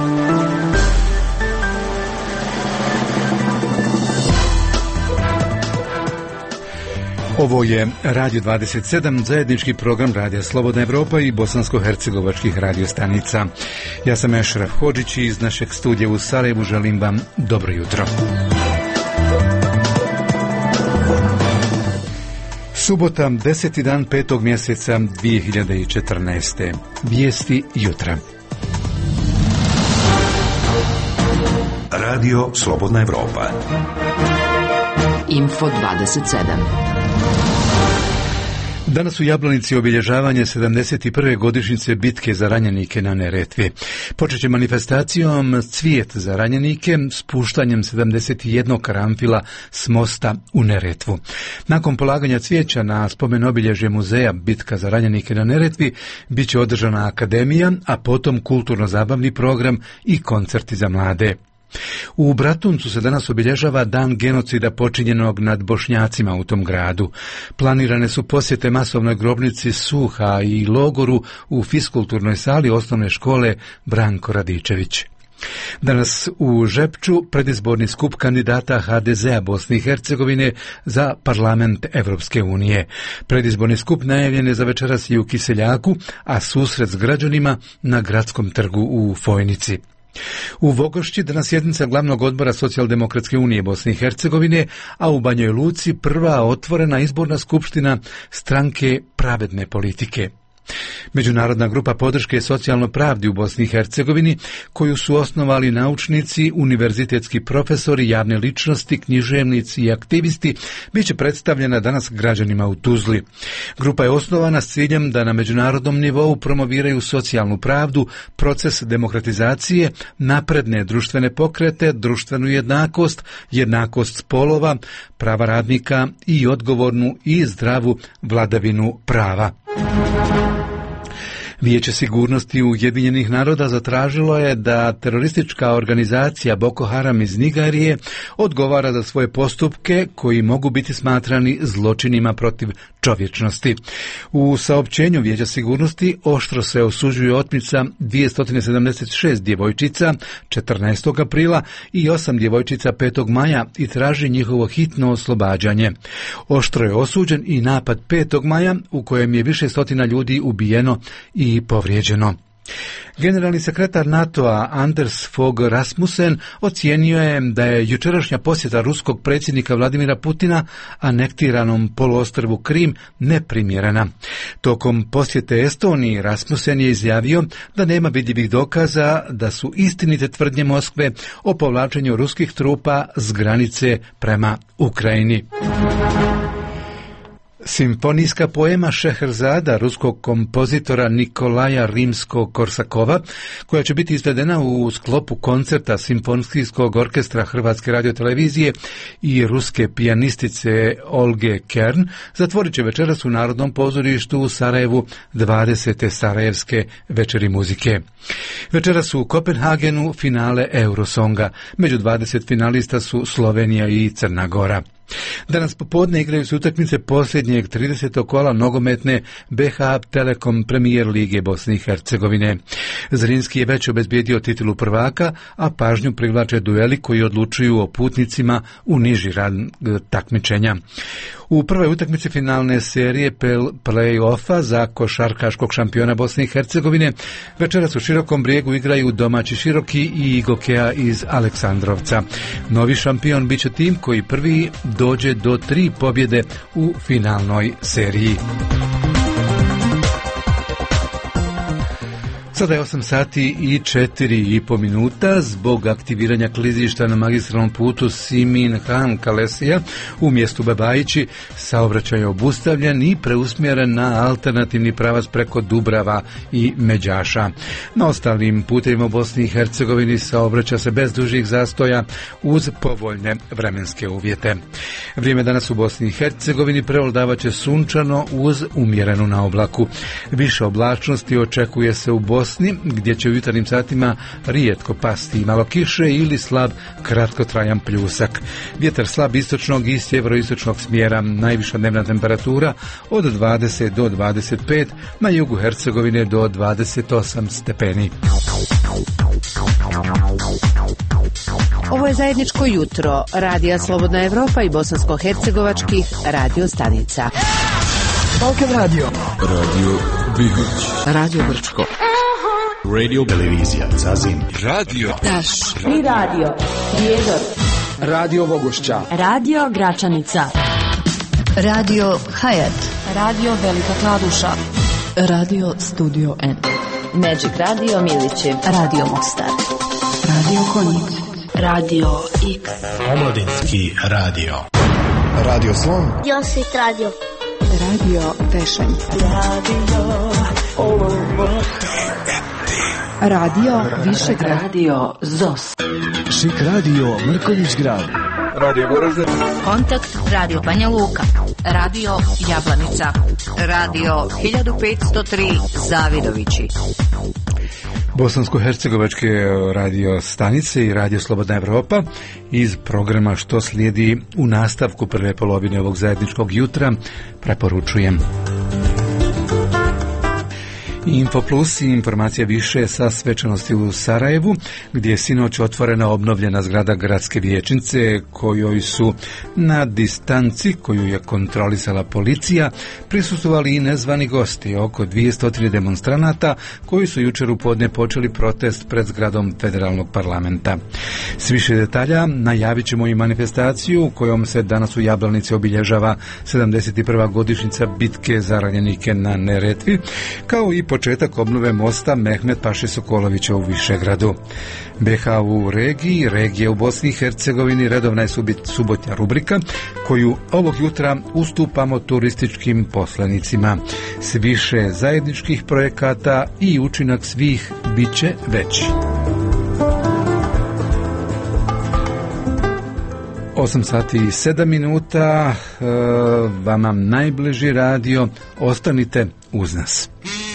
Ovo je Radio 27, zajednički program Radija Slobodna Evropa i bosansko-hercegovačkih radiostanica. Ja sam Ešraf Hodžić i iz našeg studija u Sarajevu želim vam dobro jutro. Subota, 10. dan 5. mjeseca 2014. Vijesti jutra. Radio Slobodna Evropa. Info 27. Danas u Jablanici obilježavanje 71. godišnjice bitke za ranjenike na Neretvi. Počet će manifestacijom Cvijet za ranjenike, spuštanjem 71 karanfila s mosta u Neretvu. Nakon polaganja cvijeća na spomen obilježje muzeja Bitka za ranjenike na Neretvi bit će održana akademija, a potom kulturno-zabavni program i koncerti za mlade. U Bratuncu se danas obilježava dan genocida počinjenog nad Bošnjacima u tom gradu. Planirane su posjete masovnoj grobnici Suha i logoru u fiskulturnoj sali osnovne škole Branko Radičević. Danas u Žepču predizborni skup kandidata HDZ-a Bosne i Hercegovine za parlament Evropske unije. Predizborni skup najavljen je za večeras i u Kiseljaku, a susret s građanima na gradskom trgu u Fojnici. U Vogošći danas sjednica glavnog odbora Socijaldemokratske unije Bosne i Hercegovine, a u Banjoj Luci prva otvorena izborna skupština stranke Pravedne politike. Međunarodna grupa podrške socijalnoj pravdi u Bosni i Hercegovini, koju su osnovali naučnici, univerzitetski profesori, javne ličnosti, književnici i aktivisti, bit će predstavljena danas građanima u Tuzli. Grupa je osnovana s ciljem da na međunarodnom nivou promoviraju socijalnu pravdu, proces demokratizacije, napredne društvene pokrete, društvenu jednakost, jednakost spolova, prava radnika i odgovornu i zdravu vladavinu prava. Vijeće sigurnosti Ujedinjenih naroda zatražilo je da teroristička organizacija Boko Haram iz Nigerije odgovara za svoje postupke koji mogu biti smatrani zločinima protiv čovječnosti. U saopćenju Vijeća sigurnosti oštro se osuđuje otmica 276 djevojčica 14. aprila i 8 djevojčica 5. maja i traži njihovo hitno oslobađanje. Oštro je osuđen i napad 5. maja u kojem je više stotina ljudi ubijeno i povrijeđeno. Generalni sekretar NATO-a Anders Fogh Rasmussen ocijenio je da je jučerašnja posjeta ruskog predsjednika Vladimira Putina anektiranom poluostrvu Krim neprimjerena. Tokom posjete Estoniji Rasmussen je izjavio da nema vidljivih dokaza da su istinite tvrdnje Moskve o povlačenju ruskih trupa s granice prema Ukrajini. Simfonijska poema Šeherzada ruskog kompozitora Nikolaja Rimsko-Korsakova, koja će biti izvedena u sklopu koncerta Simfonijskog orkestra Hrvatske radiotelevizije i ruske pijanistice Olge Kern, zatvorit će večeras u Narodnom pozorištu u Sarajevu 20. Sarajevske večeri muzike. Večeras u Kopenhagenu finale Eurosonga. Među 20 finalista su Slovenija i Crna Gora. Danas popodne igraju se utakmice posljednjeg 30. kola nogometne BH Telekom Premier Lige Bosne i Hercegovine. Zrinski je već obezbijedio titulu prvaka, a pažnju privlače dueli koji odlučuju o putnicima u niži rang takmičenja. U prvoj utakmici finalne serije play-offa za košarkaškog šampiona Bosne i Hercegovine večeras u Širokom Brijegu igraju domaći Široki i Gokeja iz Aleksandrovca. Novi šampion bit će tim koji prvi dođe do 3 pobjede u finalnoj seriji. Sada je 8 sati i 4,5 minuta. Zbog aktiviranja klizišta na magistralnom putu Simin-Han-Kalesija u mjestu Babajići saobraćaj je obustavljen i preusmjeren na alternativni pravac preko Dubrava i Međaša. Na ostalim putevima u Bosni i Hercegovini saobraća se bez dužih zastoja uz povoljne vremenske uvjete. Vrijeme danas u Bosni i Hercegovini prevladavat će sunčano uz umjerenu naoblaku. Više oblačnosti očekuje se u Bosni, gdje će u jutarnjim satima rijetko pasti malo kiše ili slab kratkotrajan pljusak. Vjetar slab istočnog i sjeveroistočnog smjera, najviša dnevna temperatura od 20 do 25, na jugu Hercegovine do 28 stepeni. Ovo je zajedničko jutro Radija Slobodna Evropa i bosansko-hercegovačkih radio stanica. Balkan Radio, Radio Bihać, Radio Brčko, Radio Televizija Zazim, Radio Taš i Radio Prijedor, Radio Vogošća, Radio Gračanica, Radio Hayat, Radio Velika Kladuša, Radio Studio N, Magic Radio Milićev, Radio Mostar, Radio Konjic, Radio X, Omladinski radio, Radio Slon, Josit Radio, Radio Tešanj, Radio Višegrad, Radio ZOS, Šik Radio Mrkonjić Grad, Radio Goražde, Kontakt Radio Banja Luka, Radio Jablanica, Radio 1503 Zavidovići, bosansko-hercegovačke radio stanice i Radio Slobodna Evropa. Iz programa što slijedi u nastavku prve polovine ovog zajedničkog jutra preporučujem Info Plus i informacija više sa svečanosti u Sarajevu, gdje je sinoć otvorena obnovljena zgrada gradske vijećnice, kojoj su na distanci koju je kontrolisala policija prisustvovali i nezvani gosti, oko 203 demonstranata koji su jučer u podne počeli protest pred zgradom federalnog parlamenta. S više detalja najavit ćemo i manifestaciju kojom se danas u Jablanici obilježava 71. godišnjica bitke za ranjenike na Neretvi, kao i početak obnove mosta Mehmet Paše Sokolovića u Višegradu. BH u regiji, regije u Bosni i Hercegovini, redovna je subotnja rubrika koju ovog jutra ustupamo turističkim poslanicima. S više zajedničkih projekata i učinak svih bit će veći. 8 sati i 7 minuta, vama najbliži radio, ostanite uz nas.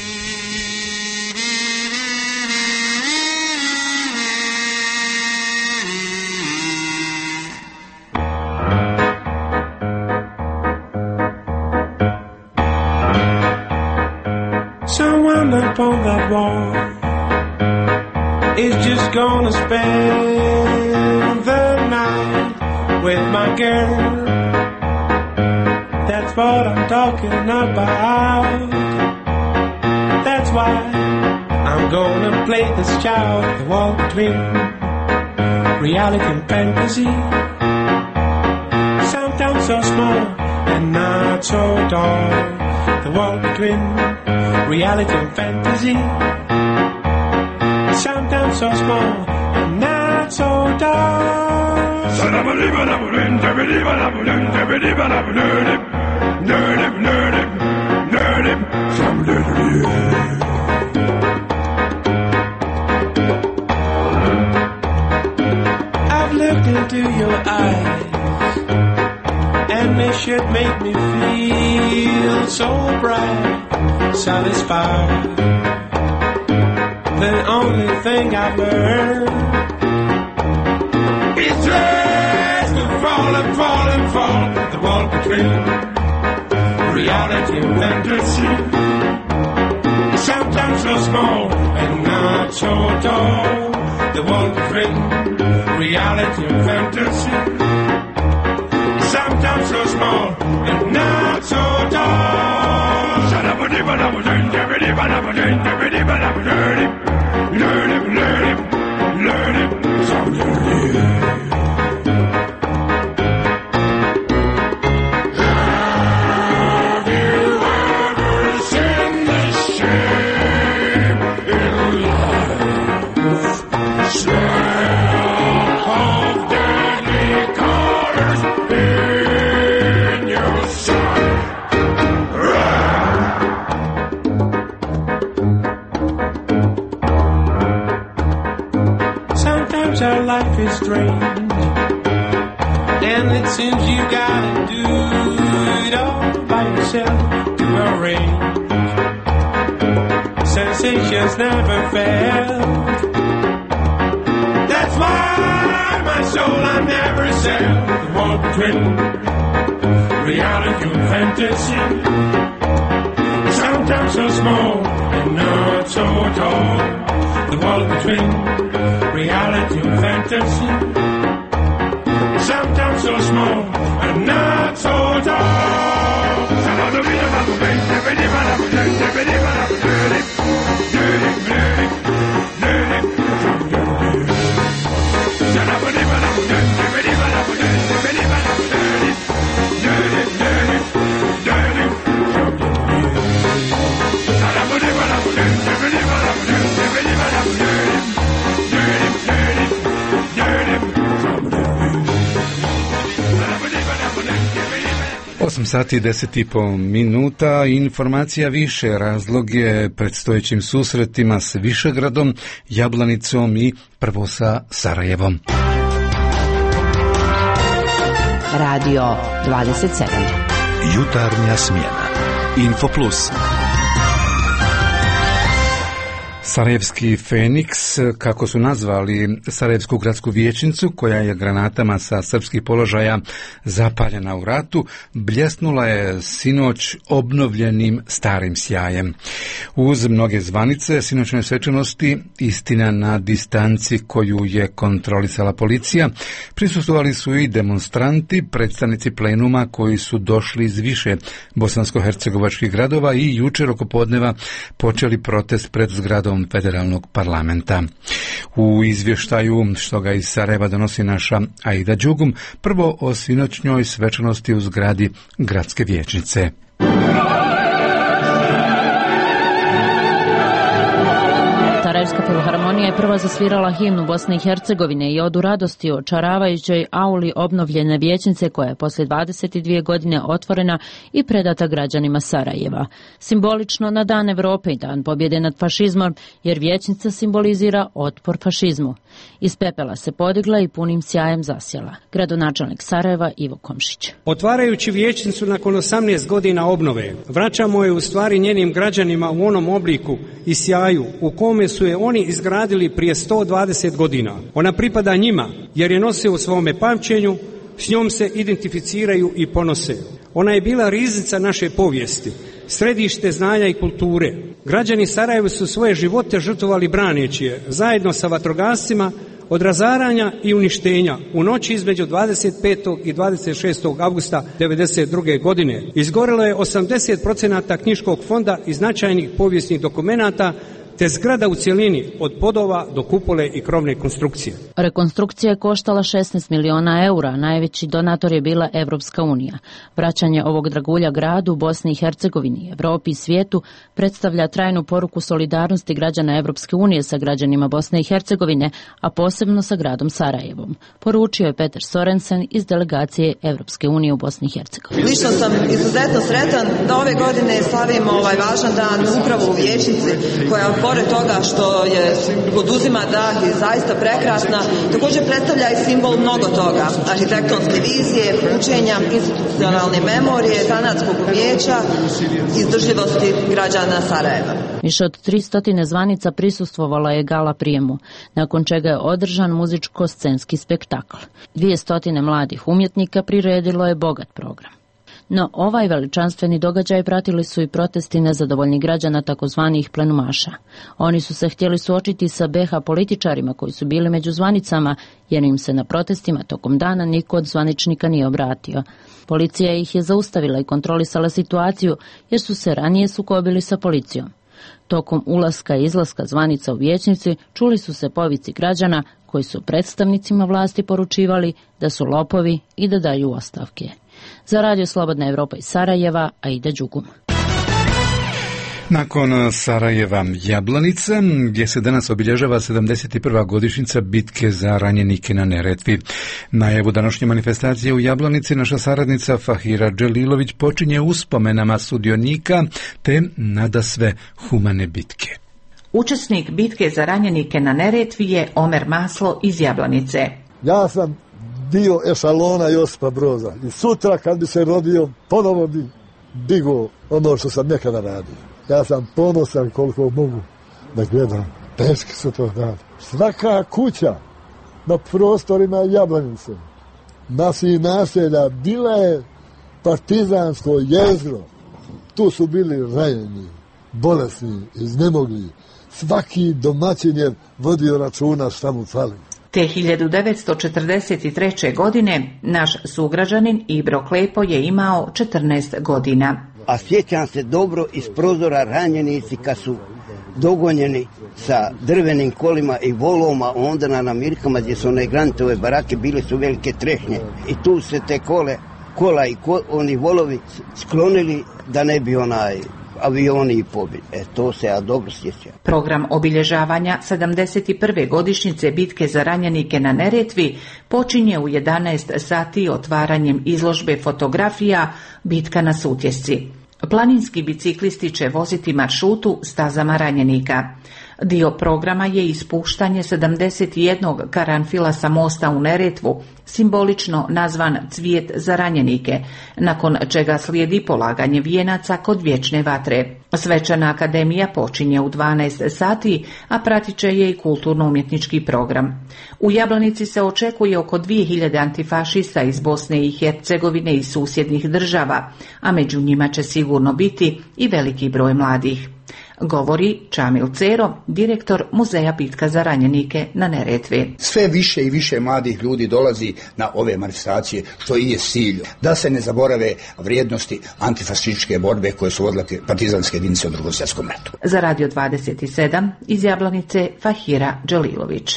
Up on that wall is just gonna spend the night with my girl. That's what I'm talking about. That's why I'm gonna play this child, the wall between reality and fantasy. Sometimes so small and not so tall, the wall between reality and fantasy. Sometimes so small and not so tall. I've looked into your eyes, and they should make me feel so bright, satisfied. The only thing I've learned is just to fall and fall and fall. The wall between reality and fantasy. Sometimes so small and not so tall. The wall between reality and fantasy. Sometimes so small and not so tall. Learn it, so learn it. Have you ever seen the shame in life? Smell of deadly colors in your sight. Sometimes our life is strange, and it seems you gotta do it all by yourself to arrange. Sensations never fail. That's why my soul I never sell. The wall between reality and fantasy. Sometimes so small and not so tall. The wall between between reality and fantasy. Sometimes so small and not so tall. Sati 10,5 minuta. Informacija više, razloge predstojećim susretima s Višegradom, Jablanicom i prvo sa Sarajevom. Radio 27. Jutarnja smjena. Info Plus. Sarajevski Feniks, kako su nazvali Sarajevsku gradsku vijećnicu, koja je granatama sa srpskih položaja zapaljena u ratu, bljesnula je sinoć obnovljenim starim sjajem. Uz mnoge zvanice sinoćnoj svečanosti, istina na distanci koju je kontrolisala policija, prisustvovali su i demonstranti, predstavnici plenuma koji su došli iz više bosansko-hercegovačkih gradova i jučer oko podneva počeli protest pred zgradom federalnog parlamenta. U izvještaju što ga iz Sarajeva donosi naša Aida Đugum, prvo o sinoćnjoj svečanosti u zgradi gradske vijećnice. Sarajevska filharmonija je prva zasvirala himnu Bosne i Hercegovine i odu radosti o čaravajućoj auli obnovljene vijećnice koja je poslije 22 godine otvorena i predata građanima Sarajeva. Simbolično na Dan Evrope i Dan pobjede nad fašizmom, jer vijećnica simbolizira otpor fašizmu. Iz pepela se podigla i punim sjajem zasjela. Gradonačelnik Sarajeva Ivo Komšić. Otvarajući vijećnicu nakon 18 godina obnove, vraćamo je u stvari njenim građanima u onom obliku i sjaju u kome su je oni izgradili prije 120 godina. Ona pripada njima jer je nose u svome pamćenju, s njom se identificiraju i ponose. Ona je bila riznica naše povijesti, središte znanja i kulture. Građani Sarajeva su svoje živote žrtvovali braneći je, zajedno sa vatrogascima, od razaranja i uništenja u noći između 25. i 26. avgusta 1992. godine. Izgorelo je 80% knjiškog fonda i značajnih povijesnih dokumenata, te zgrada u cjelini od podova do kupole i krovne konstrukcije. Rekonstrukcija je koštala 16 miliona eura, najveći donator je bila Evropska unija. Vraćanje ovog dragulja gradu, Bosni i Hercegovini, Evropi i svijetu predstavlja trajnu poruku solidarnosti građana Evropske unije sa građanima Bosne i Hercegovine, a posebno sa gradom Sarajevom. Poručio je Peter Sorensen iz delegacije Evropske unije u Bosni i Hercegovini. Lično sam izuzetno sretan da ove godine slavimo ovaj važan dan upravo u vijećnici, koja pored toga što je poduzima dah i zaista prekrasna, također predstavlja i simbol mnogo toga. Arhitektonske vizije, učenja, institucionalne memorije, zanatskog umijeća, izdržljivosti građana Sarajeva. Više od 300 zvanica prisustvovala je gala prijemu, nakon čega je održan muzičko-scenski spektakl. 200 mladih umjetnika priredilo je bogat program. No, ovaj veličanstveni događaj pratili su i protesti nezadovoljnih građana takozvanih plenumaša. Oni su se htjeli suočiti sa BiH političarima koji su bili među zvanicama, jer im se na protestima tokom dana niko od zvaničnika nije obratio. Policija ih je zaustavila i kontrolisala situaciju, jer su se ranije sukobili sa policijom. Tokom ulaska i izlaska zvanica u vijećnici čuli su se povici građana koji su predstavnicima vlasti poručivali da su lopovi i da daju ostavke. Za Radio Slobodna Evropa iz Sarajeva, Aida Đugum. Nakon Sarajeva Jablanica, gdje se danas obilježava 71. godišnjica bitke za ranjenike na Neretvi. Najavu današnje manifestacije u Jablanici naša saradnica Fahira Dželilović počinje uspomenama sudionika te nadasve humane bitke. Učesnik bitke za ranjenike na Neretvi je Omer Maslo iz Jablanice. Ja sam dio ešalona Josipa Broza i sutra kad bi se rodio ponovo bi digao ono što sam nekada radio. Ja sam ponosan koliko mogu da gledam. Teški su to dani. Svaka kuća na prostorima Jablanice, naših naselja, bila je partizansko jezgro. Tu su bili ranjeni. bolesni, iznemogli. Svaki domaćin je vodio računa šta mu fali. Te 1943. godine naš sugrađanin Ibro Klepo je imao 14 godina. A sjećam se dobro iz prozora ranjenici kad su dogonjeni sa drvenim kolima i voloma onda na namirkama gdje su one granitove barake bile su velike trešnje i tu se te kola i oni volovi sklonili da ne bi avioni i pobili. To se ja dobro sjećam. Program obilježavanja 71. godišnjice bitke za ranjenike na Neretvi počinje u 11 sati otvaranjem izložbe fotografija Bitka na Sutjesci. Planinski biciklisti će voziti maršrutu stazama ranjenika. Dio programa je ispuštanje 71 karanfila sa mosta u Neretvu, simbolično nazvan Cvijet za ranjenike, nakon čega slijedi polaganje vijenaca kod vječne vatre. Svečana akademija počinje u 12 sati, a pratit će je i kulturno-umjetnički program. U Jablanici se očekuje oko 2000 antifašista iz Bosne i Hercegovine i susjednih država, a među njima će sigurno biti i veliki broj mladih. Govori Čamil Cero, direktor Muzeja Bitka za ranjenike na Neretvi. Sve više i više mladih ljudi dolazi na ove manifestacije, što i je cilj. Da se ne zaborave vrijednosti antifašističke borbe koje su vodile partizanske jedinice u Drugom svjetskom ratu. Za Radio 27 iz Jablanice Fahira Đelilović.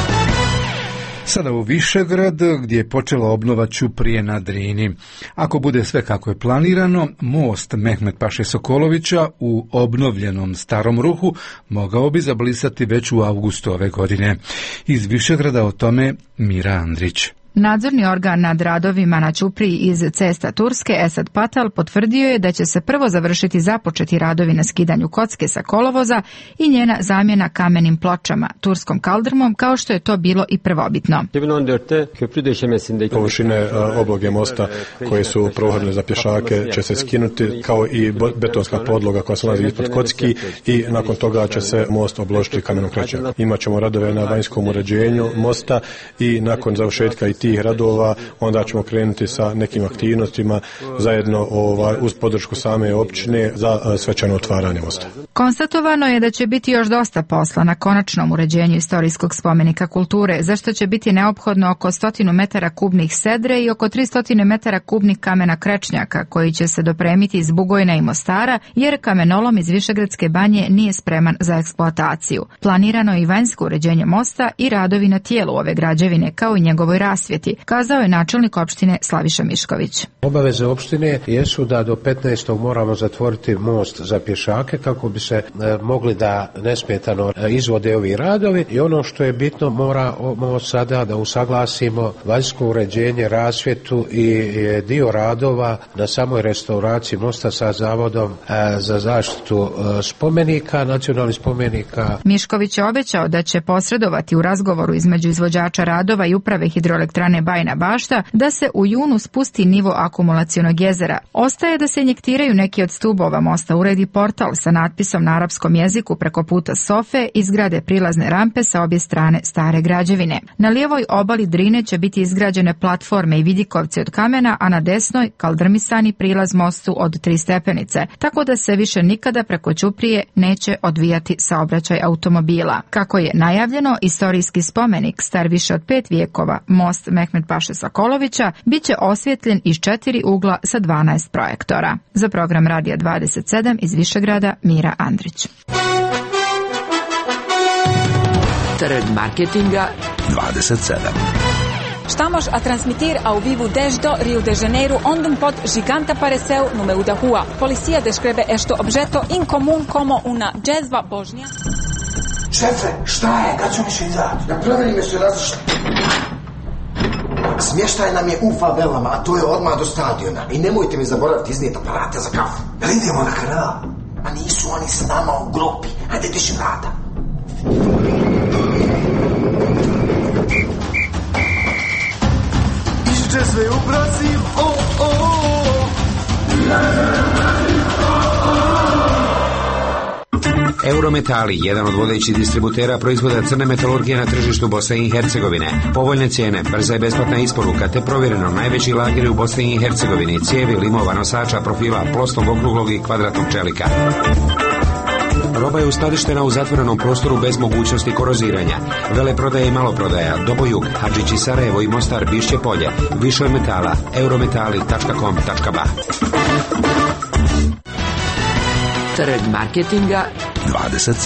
Sada u Višegrad, gdje je počela obnova Ćuprije na Drini. Ako bude sve kako je planirano, most Mehmet Paše Sokolovića u obnovljenom starom ruhu mogao bi zablisati već u avgustu ove godine. Iz Višegrada o tome Mira Andrić. Nadzorni organ nad radovima na Ćupriji iz Cesta Turske, Esad Patal, potvrdio je da će se prvo završiti započeti radovi na skidanju kocke sa kolovoza i njena zamjena kamenim pločama, turskom kaldrmom, kao što je to bilo i prvobitno. Površine obloge mosta koje su prohodne za pješake će se skinuti, kao i betonska podloga koja se nalazi ispod kocki, i nakon toga će se most obložiti kamenom krećakom. Imaćemo radove na vanjskom uređenju mosta i nakon završetka i tih radova onda ćemo krenuti sa nekim aktivnostima zajedno uz podršku same općine za svečano otvaranje mosta. Konstatovano je da će biti još dosta posla na konačnom uređenju istorijskog spomenika kulture, za što će biti neophodno oko 100 metara kubnih sedre i oko 300 metara kubnih kamena krečnjaka, koji će se dopremiti iz Bugojna i Mostara, jer kamenolom iz Višegradske banje nije spreman za eksploataciju. Planirano je i vanjsko uređenje mosta i radovi na tijelu ove građevine, kao i njegovoj rasvjeti, kazao je načelnik opštine Slaviša Mišković. Obaveze opštine jesu da do 15. moramo zatvoriti most za pješake kako bi se mogli da nesmetano izvode ovi radovi, i ono što je bitno, moramo sada da usaglasimo vanjsko uređenje, rasvjetu i dio radova na samoj restauraciji mosta sa Zavodom za zaštitu spomenika, nacionalnih spomenika. Mišković je obećao da će posredovati u razgovoru između izvođača radova i uprave hidroelektrane Bajina Bašta da se u junu spusti nivo akumulacionog jezera. Ostaje da se injektiraju neki od stubova mosta, uredi portal sa natpisom na arapskom jeziku preko puta Sofe, izgrade prilazne rampe sa obje strane stare građevine. Na lijevoj obali Drine će biti izgrađene platforme i vidikovci od kamena, a na desnoj kaldrmisani prilaz mostu od 3 stepenice, tako da se više nikada preko Ćuprije neće odvijati saobraćaj automobila. Kako je najavljeno, istorijski spomenik star više od 5 vijekova, most Mehmet Paše Sokolovića, bit će osvjetljen iz 4 ugla sa 12 projektora. Za program Radija 27 iz Višegrada, Mira Andrić. Trend marketinga 27. Estamos a transmitir ao vivo desde Rio de Janeiro, onde pod gigante apareceu no meio da rua. Policia descreve este objeto incomum como una jezva božnja. Šefe, šta je? Kad ćemo više izaći? Napravili me su različite. Smještaj nam je u favelama, a to je odmah do stadiona. I nemojte mi zaboraviti iznijeti aparate za kafu. Jel idemo na kanal? A nisu oni s nama u grupi. Hajde diši vrata. Išće sve u Brazil, Eurometali, jedan od vodećih distributera proizvoda crne metalurgije na tržištu Bosne i Hercegovine. Povoljne cijene, brza i besplatna isporuka te provjereno najveći lageri u Bosni i Hercegovini, cijevi, limova, nosača, profila, plosnog, okruglog i kvadratnog čelika. Roba je uskladištena u zatvorenom prostoru bez mogućnosti koroziranja. Veleprodaja i maloprodaja, Dobojug, Hadžići Sarajevo i Mostar Bišće Polje. Više metala, eurometali.com.ba. Trg marketinga 27.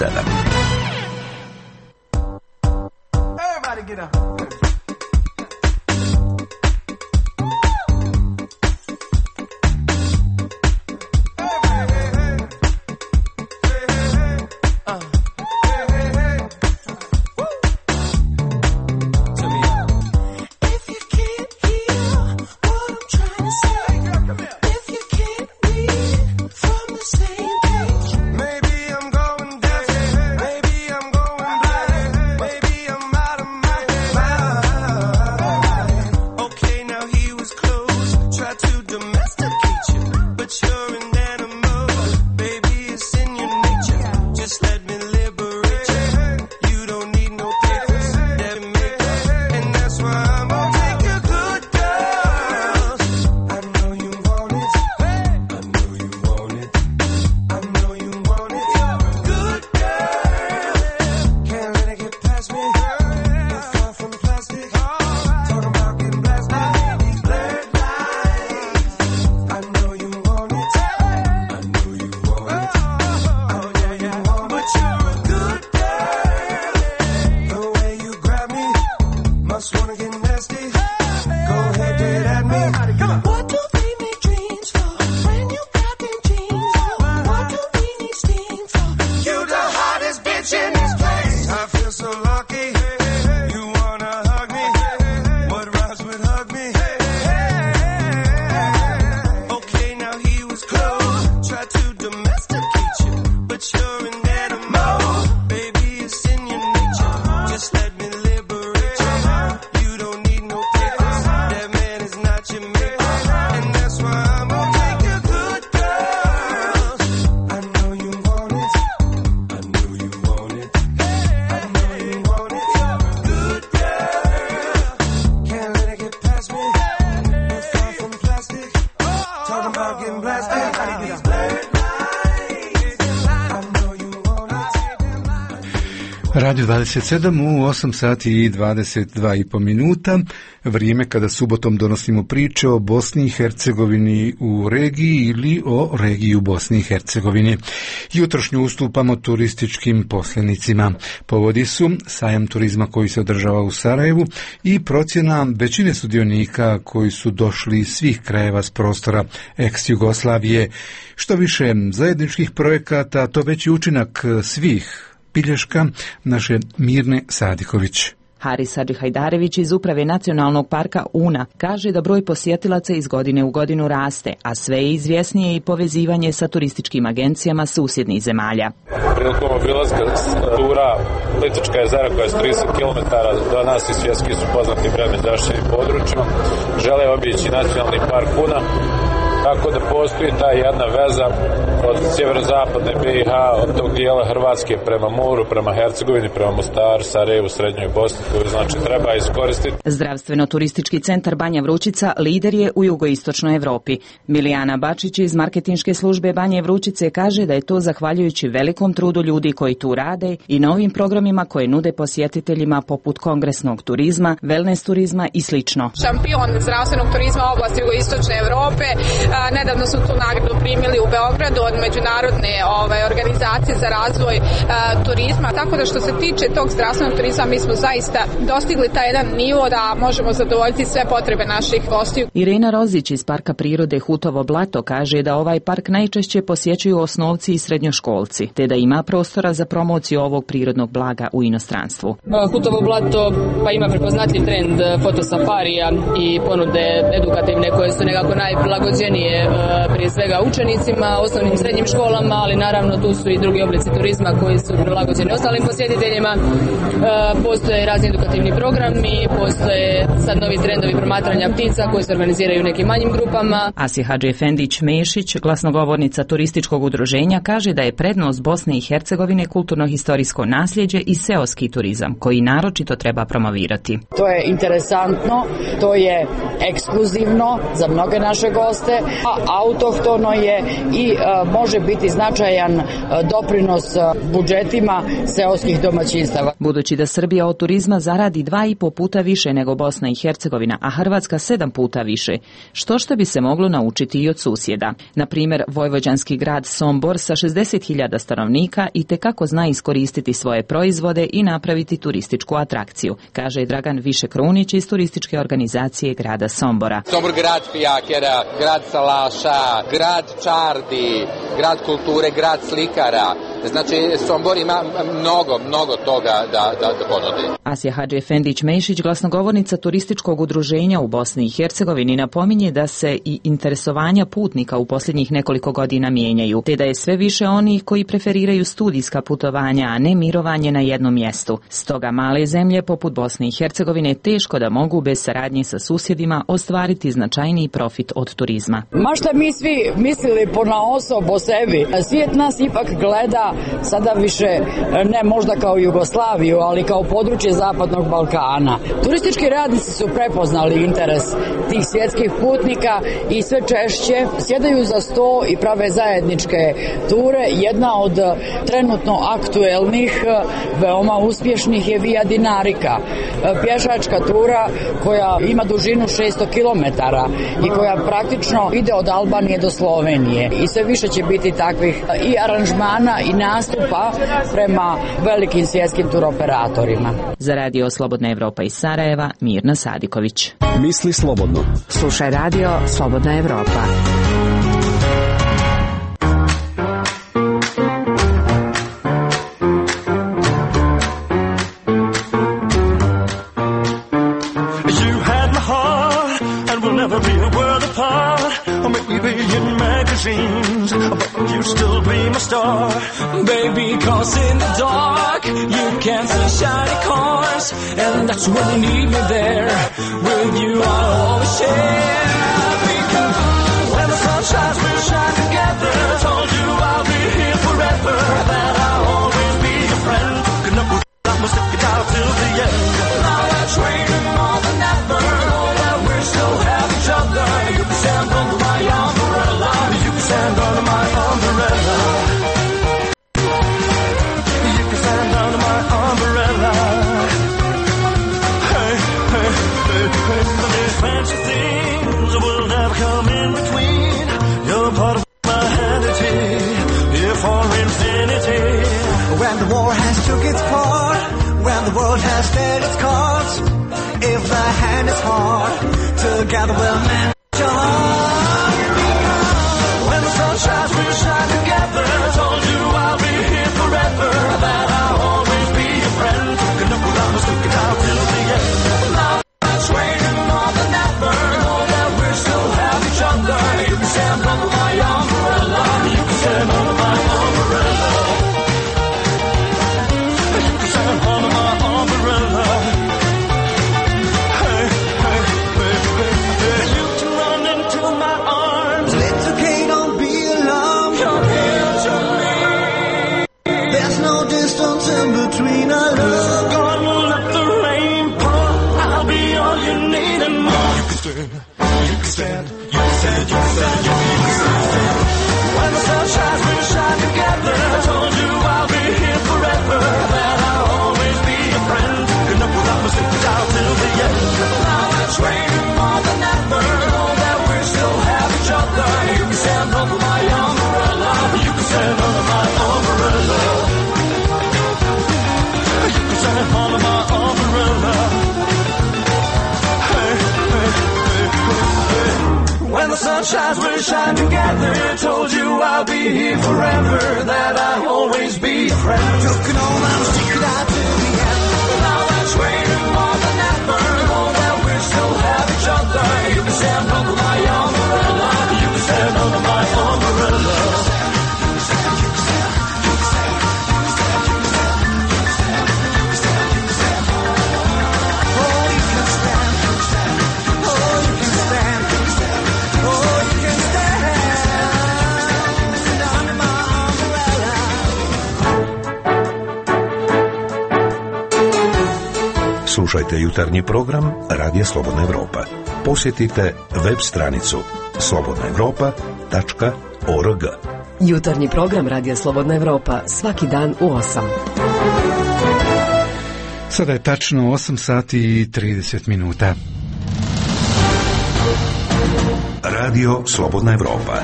Radio 27 u 8 sati i 22,5 minuta, vrijeme kada subotom donosimo priče o Bosni i Hercegovini u regiji ili o regiji u Bosni i Hercegovini. Jutrošnju ustupamo turističkim poslenicima. Povodi su sajam turizma koji se održava u Sarajevu i procjena većine sudionika koji su došli iz svih krajeva s prostora ex-Jugoslavije. Što više zajedničkih projekata, to veći učinak svih. Bilješka naše Mirne Sadiković. Haris Hadžihajdarević iz Uprave Nacionalnog parka Una kaže da broj posjetilaca iz godine u godinu raste, a sve je izvjesnije i povezivanje sa turističkim agencijama susjednih zemalja. Prilikom obilaska tura Plitvička jezera koja je 30 km do nas i svjetski su poznati breme zaštićenim područjima, žele obići Nacionalni park Una, tako da postoji ta jedna veza od sjeverozapadne BiH, od tog dijela Hrvatske prema moru, prema Hercegovini, prema Mostaru, Sarajevu, Srednjoj Bosni, koju znači treba iskoristiti. Zdravstveno-turistički centar Banja Vrućica lider je u jugoistočnoj Evropi. Milijana Bačić iz marketinške službe Banje Vrućice kaže da je to zahvaljujući velikom trudu ljudi koji tu rade i novim programima koje nude posjetiteljima poput kongresnog turizma, wellness turizma i slično. Šampion zdravstvenog turizma u oblasti jugoistočne Evrope. Nedavno su tu nagradu primili u Beogradu od međunarodne organizacije za razvoj turizma, tako da što se tiče tog zdravstvenog turizma mi smo zaista dostigli taj jedan nivo da možemo zadovoljiti sve potrebe naših gostiju. Irena Rozić iz Parka prirode Hutovo Blato kaže da ovaj park najčešće posjećuju osnovci i srednjoškolci, te da ima prostora za promociju ovog prirodnog blaga u inostranstvu. Hutovo Blato pa ima prepoznatljiv trend fotosafarija i ponude edukativne koje su nekako najprilagođenije prije svega učenicima, osnovnim i srednjim školama, ali naravno tu su i drugi oblici turizma koji su prilagođeni ostalim posjetiteljima. Postoje razni edukativni programi, postoje sad novi trendovi promatranja ptica koji se organiziraju u nekim manjim grupama. Asija Hadži Efendić Mešić, glasnogovornica turističkog udruženja, kaže da je prednost Bosne i Hercegovine kulturno-historijsko nasljeđe i seoski turizam, koji naročito treba promovirati. To je interesantno, to je ekskluzivno za mnoge naše goste, a autohtono je i može biti značajan doprinos budžetima seoskih domaćinstava. Budući da Srbija od turizma zaradi 2,5 puta više nego Bosna i Hercegovina, a Hrvatska 7 puta više, što bi se moglo naučiti i od susjeda. Na primjer, vojvođanski grad Sombor sa 60.000 stanovnika itekako zna iskoristiti svoje proizvode i napraviti turističku atrakciju, kaže Dragan Višekrunić iz turističke organizacije grada Sombora. Sombor grad pijakera, grad salaša, grad čardi, grad kulture, grad slikara. Znači, Sombor ima mnogo toga da ponudi. Asja Hadži Efendić Mejšić, glasnogovornica turističkog udruženja u Bosni i Hercegovini, napominje da se i interesovanja putnika u posljednjih nekoliko godina mijenjaju, te da je sve više onih koji preferiraju studijska putovanja, a ne mirovanje na jednom mjestu. Stoga male zemlje poput Bosne i Hercegovine teško da mogu bez saradnje sa susjedima ostvariti značajniji profit od turizma. Ma šta mi svi mislili ponaosob o sebi, svijet nas ipak gleda sada više ne možda kao Jugoslaviju, ali kao područje Zapadnog Balkana. Turistički radnici su prepoznali interes tih svjetskih putnika i sve češće sjedaju za sto i prave zajedničke ture. Jedna od trenutno aktuelnih, veoma uspješnih je Via Dinarica, pješačka tura koja ima dužinu 600 km i koja praktično ide od Albanije do Slovenije. I sve više će biti takvih i aranžmana i nastupa prema velikim svjetskim turoperatorima. Za radio Slobodna Evropa iz Sarajeva, Mirna Sadiković. Misli slobodno. Slušaj radio Slobodna Evropa. But you still be my star, baby, 'cause in the dark you can't see shiny cars, and that's when you need me there. With you I'll always share, because when the sun shines we'll shine together. Told you I'll be here forever, that I'll always be your friend. Cooking up with I'm gonna stick it out till the end. Now that's waiting more than ever, know that we still have each other. You can stand under my umbrella, you can stand under my umbrella. You can stand under my umbrella. Hey, hey, hey, hey. These fancy things will never come in between. You're part of my identity, here for infinity. When the war has took its part, when the world has dealt its cards, if the hand is hard, together we'll manage your heart. When the sun shines, we'll shine together. Told you I'll be here forever, that I'll always be your friend. Cooking up with I'm stick it out till the end. Now that's waiting more than ever, know that we still have each other. You can stand under my umbrella, you can stand under my umbrella. You can stand under my umbrella. Hey, hey, hey, hey, hey. You can run into my arms. It's okay, don't be alarmed. You're here to me. There's no distance in between our love. God will let the rain pour. I'll be all you need and more. You can stand, you can stand, you can stand, you can stand, you can stand. When the sun shines, we'll shine together. I told you I'll be here forever, that I'll always be your friend. Cooking up with I'm stick it out till the end. Now that's raining more than ever, know that we still have each other. You can stand under my umbrella, you can stand under my umbrella. You can stand under my umbrella. Hey, hey, hey, hey, hey. When the sun shines, we'll shine together. Told you I'll be here forever, that I'll always be your friend. Cooking on, I'm stick it out till the end. Now that's waiting more than ever, know that we still have each other. You can stand under my umbrella, you can stand under my umbrella. Slušajte jutarnji program Radija Slobodna Evropa. Posjetite web stranicu slobodnaevropa.org. Jutarnji program Radija Slobodna Evropa svaki dan u 8. Sada je tačno 8 sati i 30 minuta. Radio Slobodna Evropa.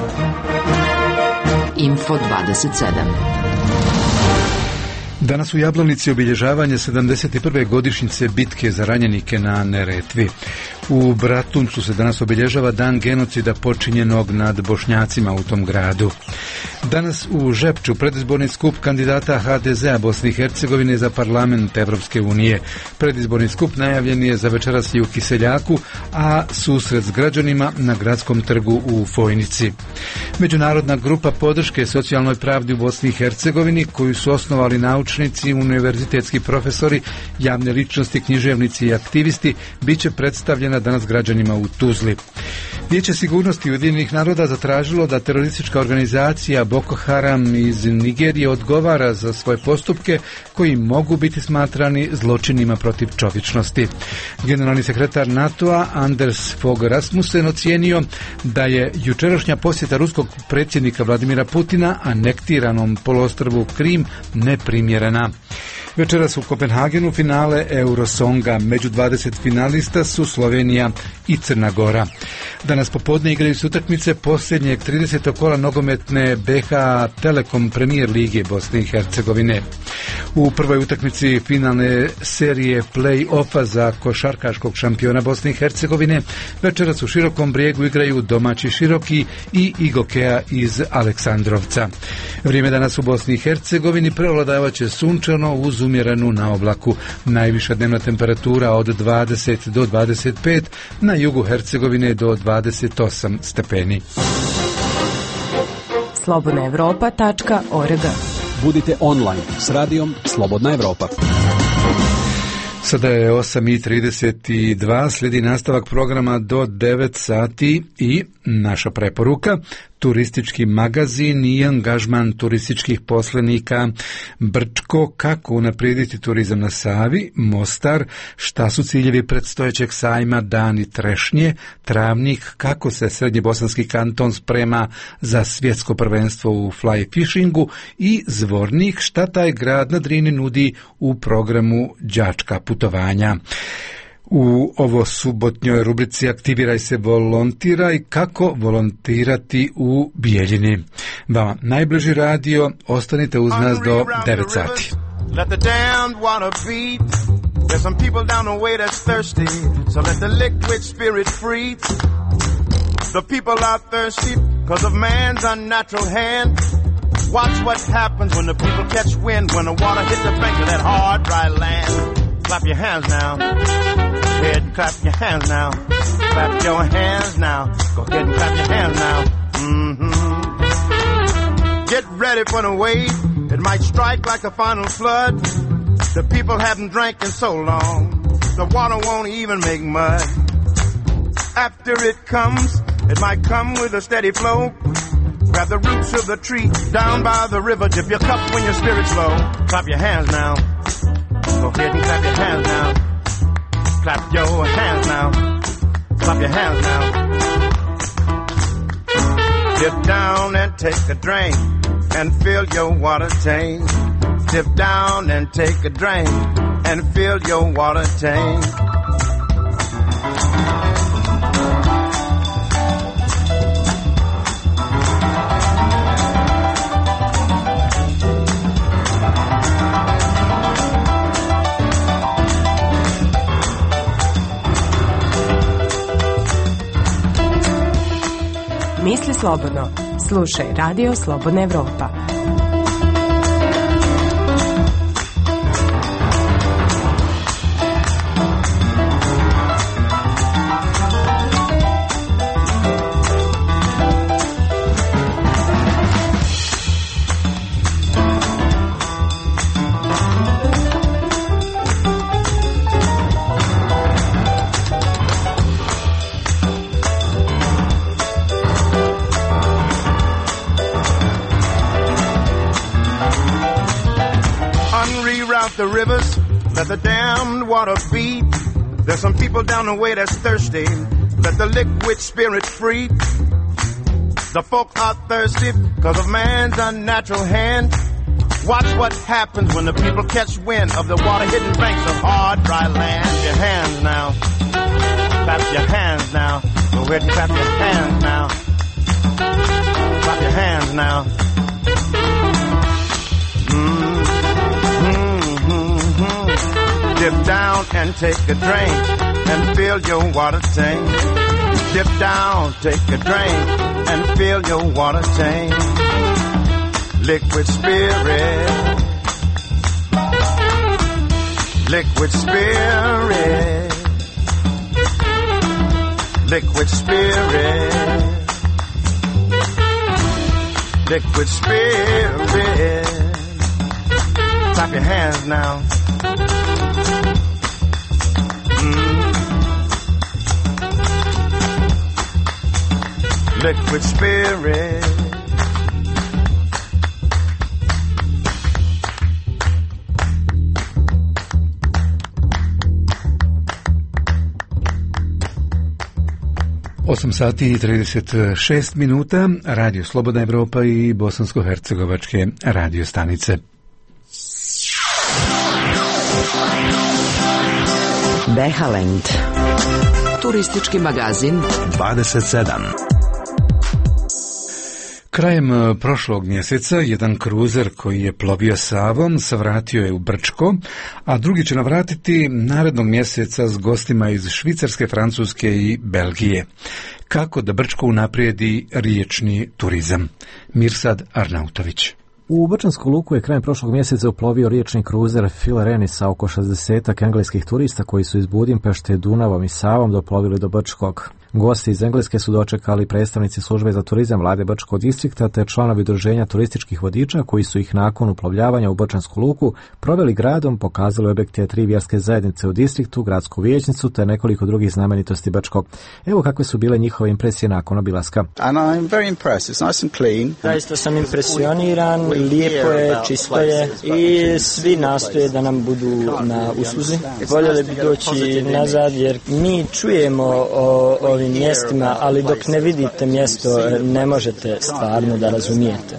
Info 27. Danas u Jablanici obilježavanje 71. godišnjice bitke za ranjenike na Neretvi. U Bratuncu se danas obilježava dan genocida počinjenog nad Bošnjacima u tom gradu. Danas u Žepču predizborni skup kandidata HDZ-a Bosne i Hercegovine za parlament Evropske unije. Predizborni skup najavljen je za večeras i u Kiseljaku, a susret s građanima na gradskom trgu u Fojnici. Međunarodna grupa podrške socijalnoj pravdi u Bosni i Hercegovini, koju su osnovali naučnici, univerzitetski profesori, javne ličnosti, književnici i aktivisti, bit će predstavljena danas građanima u Tuzli. Vijeće sigurnosti Ujedinjenih naroda zatražilo da teroristička organizacija Boko Haram iz Nigerije odgovara za svoje postupke koji mogu biti smatrani zločinima protiv čovječnosti. Generalni sekretar NATO-a Anders Fogh Rasmussen ocijenio da je jučerašnja posjeta ruskog predsjednika Vladimira Putina anektiranom poluostrvu Krim neprimjerena. Večeras u Kopenhagenu finale Eurosonga. Među 20 finalista su Slovenija i Crna Gora. Danas popodne igraju se utakmice posljednjeg 30. kola nogometne BH Telekom Premier Lige Bosne i Hercegovine. U prvoj utakmici finalne serije play-offa za košarkaškog šampiona Bosne i Hercegovine večeras u Širokom Brijegu igraju domaći Široki i Igokea iz Aleksandrovca. Vrijeme danas u Bosni i Hercegovini prevladavaće sunčano uz umjerenu na oblaku. Najviša dnevna temperatura od 20 do 25, na jugu Hercegovine do 28 stepeni. slobodnaevropa.org. Budite online s radijom Slobodna Evropa. Sada je 8:32, slijedi nastavak programa do 9 sati i naša preporuka. Turistički magazin i angažman turističkih poslenika. Brčko, kako unaprijediti turizam na Savi. Mostar, šta su ciljevi predstojećeg sajma. Dani trešnje. Travnik, kako se Srednjebosanski kanton sprema za svjetsko prvenstvo u fly fishingu. I Zvornik, šta taj grad na Drini nudi u programu đačka putovanja. U ovo subotnjoj rubrici Aktiviraj se, volontiraj, kako volontirati u Bijeljini. Vama najbliži radio, ostanite uz nas do 9 sati. Let the damned water beat. There's some people down the way that's thirsty, so let the liquid spirit free. The people are thirsty because of man's unnatural hand. Watch what happens when the people catch wind, when the water hits the bank of that hard, dry land. Clap your hands now. Go ahead and clap your hands now. Clap your hands now. Go ahead and clap your hands now. Mm-hmm. Get ready for the wave. It might strike like a final flood. The people haven't drank in so long. The water won't even make mud. After it comes, it might come with a steady flow. Grab the roots of the tree down by the river. Dip your cup when your spirit's low. Clap your hands now. Go ahead and clap your hands now. Clap your hands now. Clap your hands now. Dip down and take a drink and fill your water tank. Dip down and take a drink and fill your water tank. Misli slobodno. Slušaj Radio Slobodna Evropa. The rivers, let the damned water beat. There's some people down the way that's thirsty. Let the liquid spirit free. The folk are thirsty because of man's unnatural hand. Watch what happens when the people catch wind of the water-hidden banks of hard, dry land. Clap your hands now. Clap your hands now. Go ahead and clap your hands now. Clap your hands now. Dip down and take a drink and fill your water tank. Dip down, take a drink and fill your water tank. Liquid spirit, liquid spirit, liquid spirit, liquid spirit. Clap your hands now. Liquid spirit. Osam sati i 36 minuta, Radio Slobodna Evropa i bosansko-hercegovačke radio stanice. Behalend. Turistički magazin 27. Krajem prošlog mjeseca jedan kruzer koji je plovio Savom savratio je u Brčko, a drugi će navratiti narednog mjeseca s gostima iz Švicarske, Francuske i Belgije. Kako da Brčko unaprijedi riječni turizam? Mirsad Arnautović. U Brčansku luku je krajem prošlog mjeseca uplovio riječni kruzer Filareni sa oko 60 engleskih turista koji su iz Budimpešte, Dunavom i Savom doplovili do Brčkog. Gosti iz Engleske su dočekali predstavnici službe za turizam vlade Brčkog distrikta te članovi udruženja turističkih vodiča koji su ih nakon uplovljavanja u Brčansku luku proveli gradom, pokazali objekte 3 vjerske zajednice u distriktu, gradsku vijećnicu te nekoliko drugih znamenitosti Brčkog. Evo kakve su bile njihove impresije nakon obilaska. And I'm very impressed. It's nice and clean. Zaista sam impresioniran, lijepo je, čisto je i svi nastoje da nam budu na usluzi. Voljeli bi doći nazad jer mi čujemo o ovim mjestima, ali dok ne vidite mjesto ne možete stvarno da razumijete.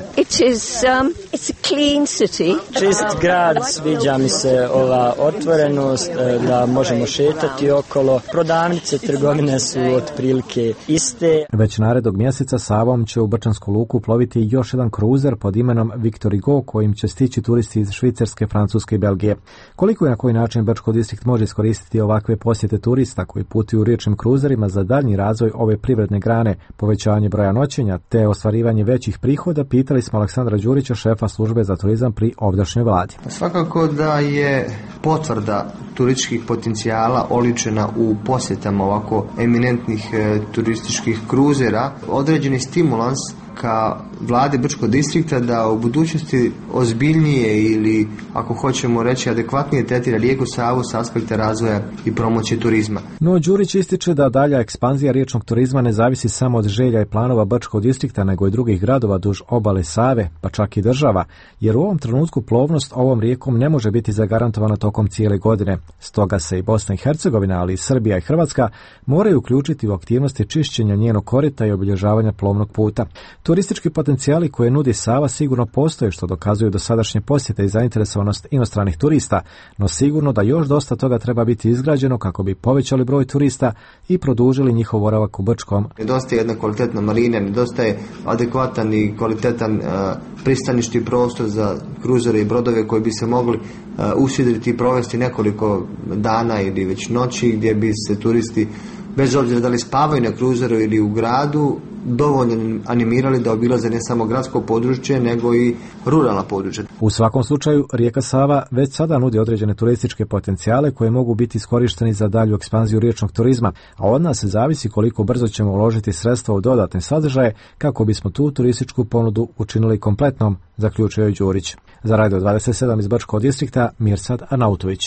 It's a clean city. Čist grad, sviđa mi se ova otvorenost, da možemo šetati okolo. Prodavnice, trgovine su otprilike iste. Već narednog mjeseca Savom će u Brčansku luku ploviti još jedan kruzer pod imenom Victor Hugo kojim će stići turisti iz Švicarske, Francuske i Belgije. Koliko i na koji način Brčko distrikt može iskoristiti ovakve posjete turista koji putuju riječnim kruzerima za daljnji razvoj ove privredne grane, povećanje broja noćenja te ostvarivanje većih prihoda, pitali smo Aleksandra Đurića, šefa službe za turizam pri ovdašnjoj vladi. Svakako da je potvrda turističkih potencijala oličena u posjetama ovako eminentnih turističkih kruzera, određeni stimulans ka vladi Brčkog distrikta da u budućnosti ozbiljnije ili, ako hoćemo reći, adekvatnije tretira rijeku Savu s aspekta razvoja i promocije turizma. No, Đurić ističe da dalja ekspanzija riječnog turizma ne zavisi samo od želja i planova Brčkog distrikta, nego i drugih gradova duž obale Save, pa čak i država, jer u ovom trenutku plovnost ovom rijekom ne može biti zagarantovana tokom cijele godine. Stoga se i Bosna i Hercegovina, ali i Srbija i Hrvatska moraju uključiti u aktivnosti čišćenja njenog korita i obilježavanja plovnog puta. Turistički potencijali koje nudi Sava sigurno postoje, što dokazuju dosadašnje posjete i zainteresovanost inostranih turista, no sigurno da još dosta toga treba biti izgrađeno kako bi povećali broj turista i produžili njihov boravak u Brčkom. Nedostaje jedna kvalitetna marina, nedostaje adekvatan i kvalitetan pristaništi prostor za kruzere i brodove koji bi se mogli usidriti i provesti nekoliko dana ili već noći gdje bi se turisti, bez obzira da li spavaju na kruzeru ili u gradu, dovoljno animirali da obilaze ne samo gradsko područje, nego i ruralna područja. U svakom slučaju, rijeka Sava već sada nudi određene turističke potencijale koje mogu biti iskorišteni za dalju ekspanziju riječnog turizma, a od nas se zavisi koliko brzo ćemo uložiti sredstva u dodatne sadržaje kako bismo tu turističku ponudu učinili kompletnom, zaključio je Đurić. Za Radio 27 iz Brčkog distrikta, Mirsad Arnautović.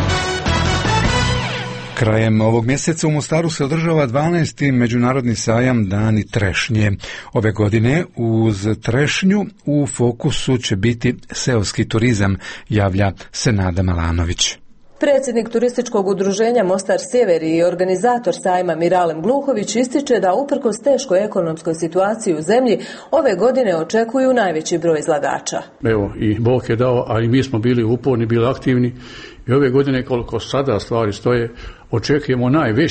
Krajem ovog mjeseca u Mostaru se održava 12. međunarodni sajam Dani trešnje. Ove godine uz trešnju u fokusu će biti seoski turizam, javlja Senada Malanović. Predsjednik turističkog udruženja Mostar Sjever i organizator sajma Miralem Gluhović ističe da uprkos teškoj ekonomskoj situaciji u zemlji ove godine očekuju najveći broj izlagača. Evo, i Bog je dao, a i mi smo bili uporni, bili aktivni i ove godine koliko sada stvari stoje, očekujemo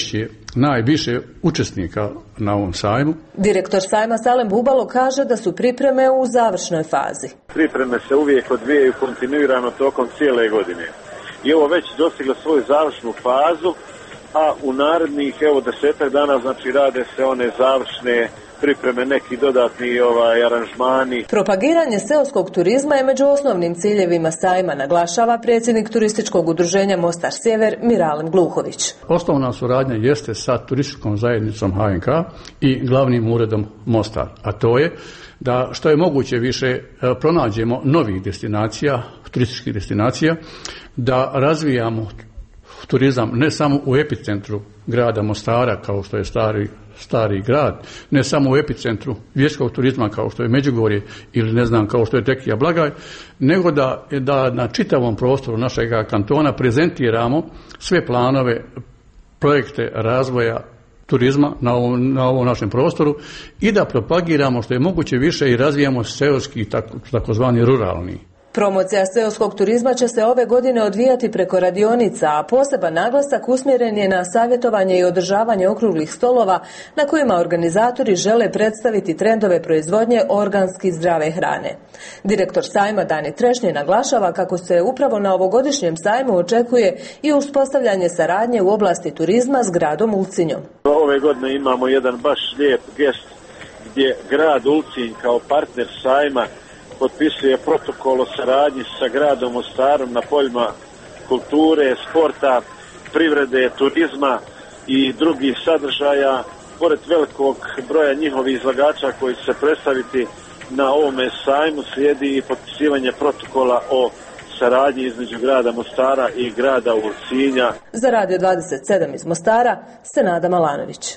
najviše učesnika na ovom sajmu. Direktor sajma Salem Bubalo kaže da su pripreme u završnoj fazi. Pripreme se uvijek odvijaju kontinuirano tokom cijele godine. I ovo već dostiglo svoju završnu fazu, a u narednih 10 dana znači rade se one završne pripreme, neki dodatni aranžmani. Propagiranje seoskog turizma je među osnovnim ciljevima sajma, naglašava predsjednik turističkog udruženja Mostar Sjever Miralem Gluhović. Osnovna suradnja jeste sa turističkom zajednicom HNK i glavnim uredom Mostar, a to je da što je moguće više pronađemo novih destinacija, turističkih destinacija, da razvijamo turizam ne samo u epicentru grada Mostara kao što je stari grad, ne samo u epicentru vjerskog turizma kao što je Međugorje ili ne znam kao što je Tekija Blagaj, nego da na čitavom prostoru našeg kantona prezentiramo sve planove, projekte razvoja turizma na ovom našem prostoru i da propagiramo što je moguće više i razvijamo seoski takozvani ruralni. Promocija seoskog turizma će se ove godine odvijati preko radionica, a poseban naglasak usmjeren je na savjetovanje i održavanje okruglih stolova na kojima organizatori žele predstaviti trendove proizvodnje organski zdrave hrane. Direktor sajma Dani Trešnje naglašava kako se upravo na ovogodišnjem sajmu očekuje i uspostavljanje saradnje u oblasti turizma s gradom Ulcinjom. Ove godine imamo jedan baš lijep gest gdje grad Ulcinj kao partner sajma potpisuje protokol o saradnji sa gradom Mostarom na poljima kulture, sporta, privrede, turizma i drugih sadržaja. Pored velikog broja njihovih izlagača koji će se predstaviti na ovome sajmu, slijedi i potpisivanje protokola o saradnji između grada Mostara i grada Ulcinja. Za Radio 27 iz Mostara, Senada Malanović.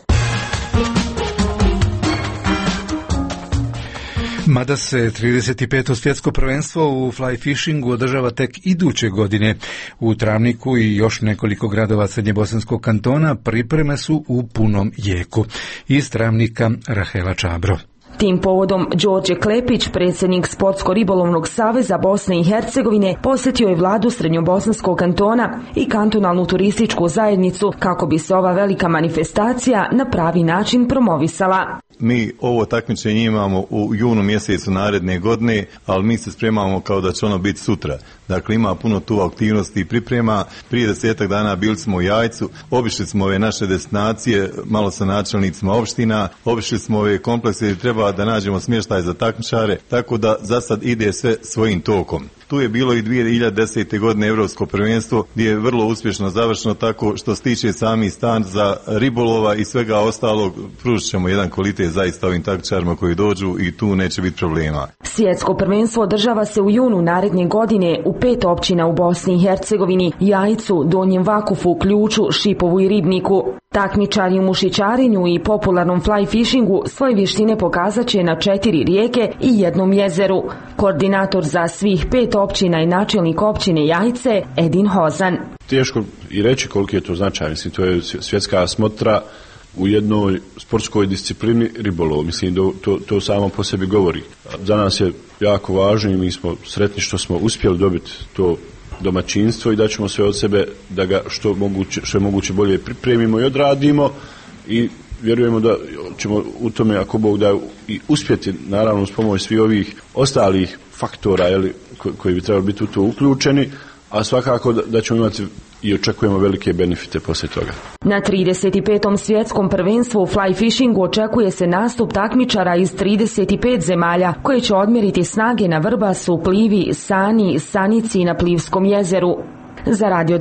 Mada se 35. svjetsko prvenstvo u fly fishingu održava tek iduće godine u Travniku i još nekoliko gradova Srednjebosanskog kantona, pripreme su u punom jeku. Iz Travnika Rahela Čabro. Tim povodom Đorđe Klepić, predsjednik Sportsko-ribolovnog saveza Bosne i Hercegovine, posjetio je vladu Srednjobosanskog kantona i kantonalnu turističku zajednicu kako bi se ova velika manifestacija na pravi način promovisala. Mi ovo takmičenje imamo u junu mjesecu naredne godine, ali mi se spremamo kao da će ono biti sutra. Dakle, ima puno tu aktivnosti i priprema. Prije 10 dana bili smo u Jajcu, obišli smo ove naše destinacije, malo sa načelnicima opština, obišli smo ove komplekse gdje treba da nađemo smještaj za takmičare, tako da za sad ide sve svojim tokom. Tu je bilo i 2010. godine Europsko prvenstvo gdje je vrlo uspješno završeno, tako što se tiče sami stan za ribolova i svega ostalog, pružit ćemo jedan kvalitet zaista ovim takmičarima koji dođu i tu neće biti problema. Svjetsko prvenstvo održava se u junu naredne godine u 5 općina u Bosni i Hercegovini: Jajcu, Donjem Vakufu, Ključu, Šipovu i Ribniku. Takmičari u mušićarenju i popularnom fly fishingu svoje vještine pokazat će na 4 rijeke i jednom jezeru. Koordinator za svih 5 općina i načelnik općine Jajce Edin Hozan. Teško i reći koliko je to značaj, mislim, to je svjetska smotra u jednoj sportskoj disciplini ribolov, mislim to samo po sebi govori. Za nas je jako važno i mi smo sretni što smo uspjeli dobiti to domaćinstvo i da ćemo sve od sebe da ga što je moguće bolje pripremimo i odradimo i vjerujemo da ćemo u tome, ako Bog da, i uspjeti, naravno uz pomoć svih ovih ostalih faktora koji bi trebali biti u to uključeni, a svakako da ćemo imati i očekujemo velike benefite poslije toga. Na 35. svjetskom prvenstvu u fly fishingu očekuje se nastup takmičara iz 35 zemalja koje će odmjeriti snage na Vrbasu, Plivi, Sani, Sanici i na Plivskom jezeru. Za Radio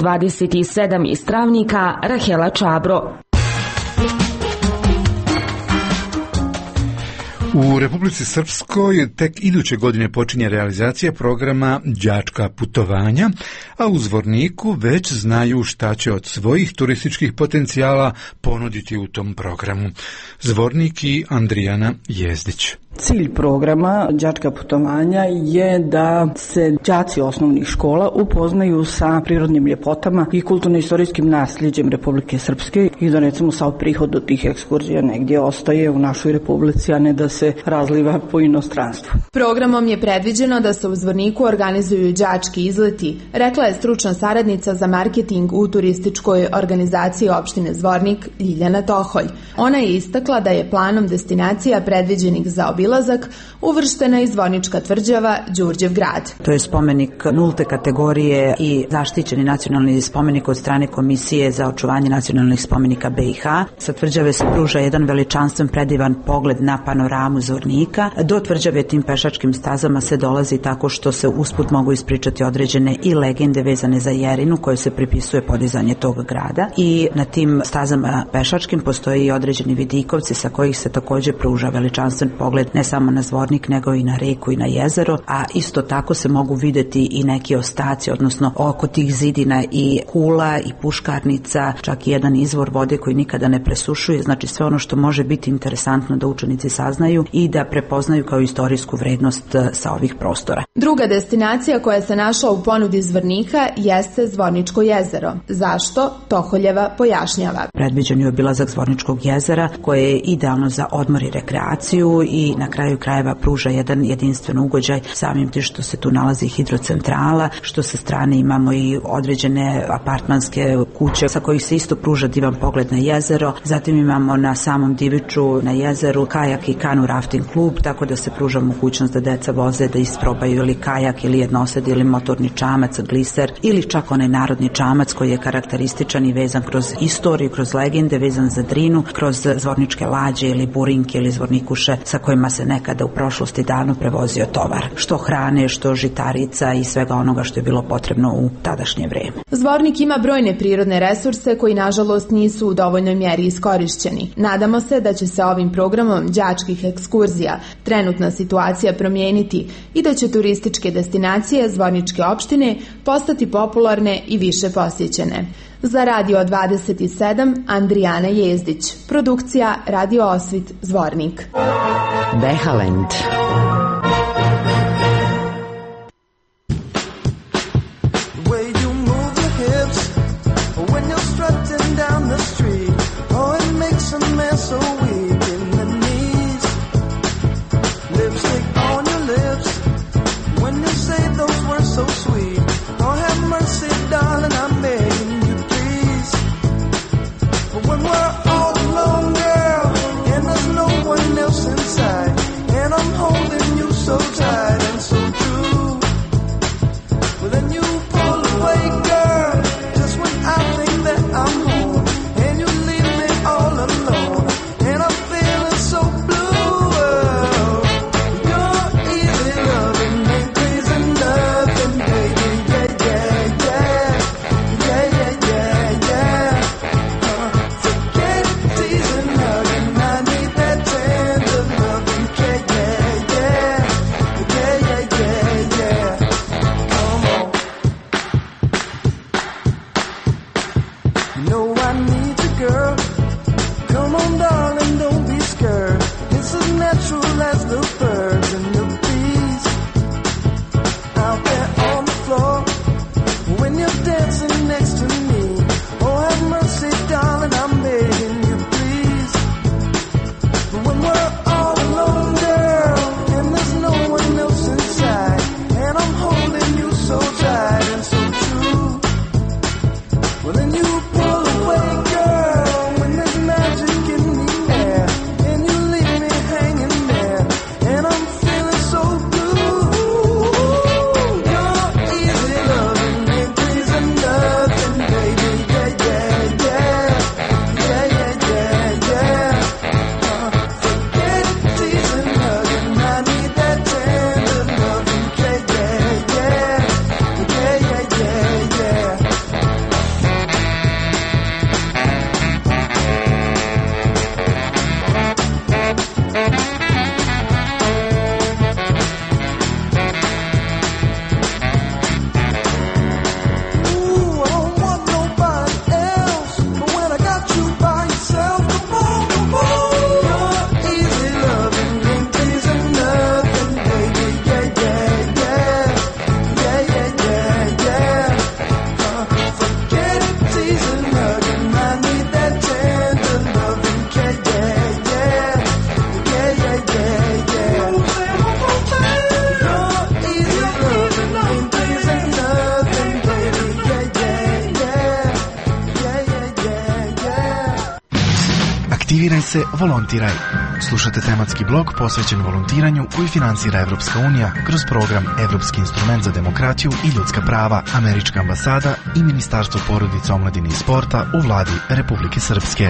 27 iz Travnika, Rahela Čabro. U Republici Srpskoj tek iduće godine počinje realizacija programa đačka putovanja, a u Zvorniku već znaju šta će od svojih turističkih potencijala ponuditi u tom programu. Zvornik i Andrijana Jezdić. Cilj programa đačka putovanja je da se đaci osnovnih škola upoznaju sa prirodnim ljepotama i kulturno-istorijskim nasljeđem Republike Srpske i da recimo sav prihod od tih ekskurzija negdje ostaje u našoj Republici, a ne da se razliva po inostranstvu. Programom je predviđeno da se u Zvorniku organizuju đački izleti, rekla je stručna saradnica za marketing u turističkoj organizaciji opštine Zvornik Ljiljana Toholj. Ona je istakla da je planom destinacija predviđenih za obilazak uvrštena i Zvornička tvrđava Đurđev grad. To je spomenik nulte kategorije i zaštićeni nacionalni spomenik od strane Komisije za očuvanje nacionalnih spomenika BiH. Sa tvrđave se pruža jedan veličanstven predivan pogled na panoramu Zvornika. Do tvrđave tim pešačkim stazama se dolazi tako što se usput mogu ispričati određene i legende vezane za Jerinu koje se pripisuje podizanje tog grada i na tim stazama pešačkim postoje i određeni vidikovci sa kojih se također pruža veličanstven pogled ne samo na Zvornik nego i na reku i na jezero, a isto tako se mogu vidjeti i neki ostaci, odnosno oko tih zidina i kula i puškarnica, čak i jedan izvor vode koji nikada ne presušuje, znači sve ono što može biti interesantno da učenici saznaju i da prepoznaju kao istorijsku vrednost sa ovih prostora. Druga destinacija koja se našla u ponudi Zvornika jeste Zvorničko jezero. Zašto? Toholjeva pojašnjava. Predviđen je obilazak Zvorničkog jezera koje je idealno za odmor i rekreaciju i na kraju krajeva pruža jedan jedinstven ugođaj samim tim što se tu nalazi hidrocentrala, što sa strane imamo i određene apartmanske kuće sa kojih se isto pruža divan pogled na jezero. Zatim imamo na samom Diviču na jezeru kajak i kanu rafting klub, tako da se pruža mogućnost da deca voze, da isprobaju ili kajak ili jednosed ili motorni čamac, gliser ili čak onaj narodni čamac koji je karakterističan i vezan kroz istoriju, kroz legende, vezan za Drinu, kroz zvorničke lađe ili burinke ili zvornikuše sa kojima se nekada u prošlosti davno prevozio tovar, što hrane, što žitarica i svega onoga što je bilo potrebno u tadašnje vrijeme. Zvornik ima brojne prirodne resurse koji nažalost nisu u dovoljnoj mjeri iskorišćeni. Nadamo se da će se ovim programom đačkih ekskurzija trenutna situacija promijeniti i da će turističke destinacije Zvorničke opštine postati popularne i više posjećene. Za Radio 27 Andrijana Jezdić. Produkcija Radio Osvit Zvornik. Behalend. Well, then you pull away. Aktiviraj se, volontiraj. Slušajte tematski blog posvećen volontiranju koji finansira Evropska unija kroz program Evropski instrument za demokratiju i ljudska prava, Američka ambasada i Ministarstvo porodice, omladine i sporta u vladi Republike Srpske.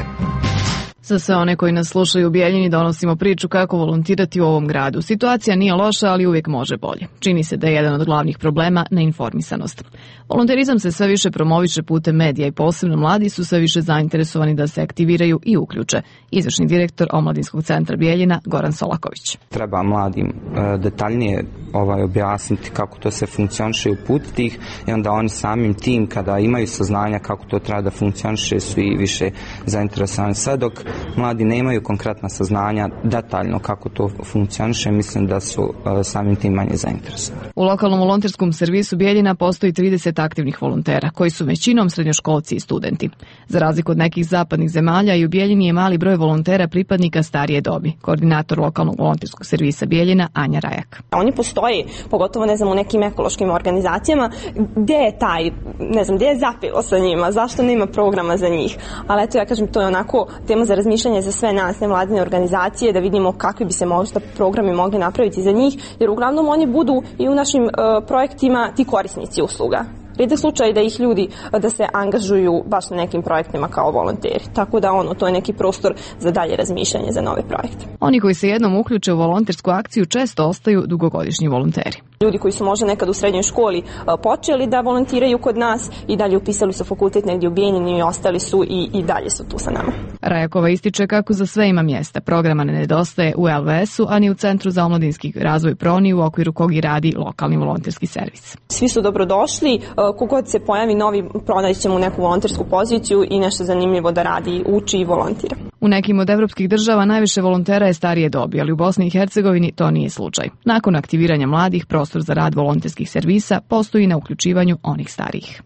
Za sve one koji nas slušaju u Bijeljini donosimo priču kako volontirati u ovom gradu. Situacija nije loša, ali uvijek može bolje. Čini se da je jedan od glavnih problema neinformisanost. Volonterizam se sve više promoviše putem medija i posebno mladi su sve više zainteresovani da se aktiviraju i uključe. Izvršni direktor Omladinskog centra Bijeljina Goran Solaković. Treba mladim detaljnije objasniti kako to se funkcioniše i uputiti ih i onda oni samim tim kada imaju saznanja kako to treba da funkcioniše su i više zainteresovani. Sve dok mladi nemaju konkretna saznanja detaljno kako to funkcioniše, mislim da su samim tim manje zainteresovani. U lokalnom volonterskom servisu Bijeljina postoji 30 aktivnih volontera, koji su većinom srednjoškolci i studenti. Za razliku od nekih zapadnih zemalja, i u Bijeljini je mali broj volontera pripadnika starije dobi. Koordinator lokalnog volonterskog servisa Bijeljina Anja Rajak. Oni postoje, pogotovo u nekim ekološkim organizacijama, gdje je taj, gdje je zapelo sa njima, zašto nema programa za njih. Ali eto, ja kažem, to je onako tema za razmišljanje za sve nas, nevladine organizacije, da vidimo kakvi bi se možda programi mogli napraviti za njih, jer uglavnom oni budu i u našim projektima ti korisnici usluga. Rijedak slučaj da ih ljudi da se angažuju baš na nekim projektima kao volonteri. Tako da to je neki prostor za dalje razmišljanje za nove projekte. Oni koji se jednom uključe u volontersku akciju često ostaju dugogodišnji volonteri. Ljudi koji su možda nekad u srednjoj školi počeli da volontiraju kod nas i dalje upisali su fakultet negdje u Bijeljini i ostali su i dalje su tu sa nama. Rajakova ističe kako za sve ima mjesta. Programa ne nedostaje u LVS-u, ani u Centru za omladinski razvoj Proni, u okviru kog i radi lokalni volonterski servis. Svi su dobrodošli, kogod se pojavi novi, pronaći ćemo neku volontersku poziciju i nešto zanimljivo da radi, uči i volontira. U nekim od evropskih država najviše volontera je starije dobi, ali u Bosni i Hercegovini to nije slučaj. Nakon aktiviranja mladih, prostor za rad volonterskih servisa postoji na uključivanju onih starijih.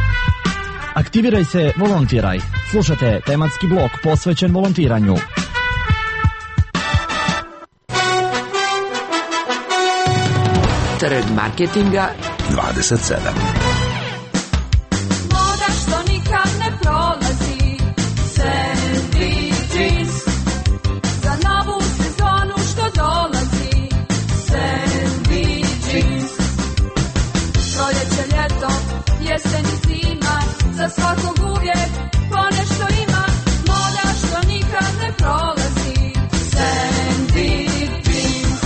Aktiviraj se, volontiraj. Slušajte tematski blok posvećen volontiranju. Trg marketinga 27. Moda što nikad ne prolazi, Sandy jeans. Za novu sezonu što dolazi, Sandy jeans. Proljeće, ljeto, jesen i zima, za svakog uvijek ponešto ima. Moda što nikad ne prolazi, Sandy jeans.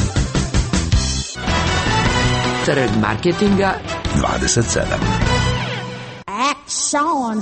Trg marketinga 27. Action!